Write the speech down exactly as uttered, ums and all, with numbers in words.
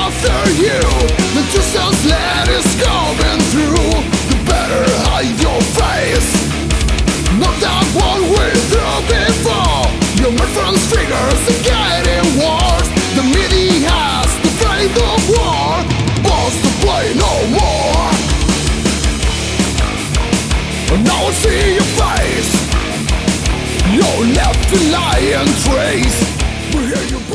after you. The distance that is coming through, the better hide your face. Not that what we through before. Your friend's triggers are getting worse. The media has the faith of war, wants to play no more. Now I see your face, you're left to lie and trace. We hear you.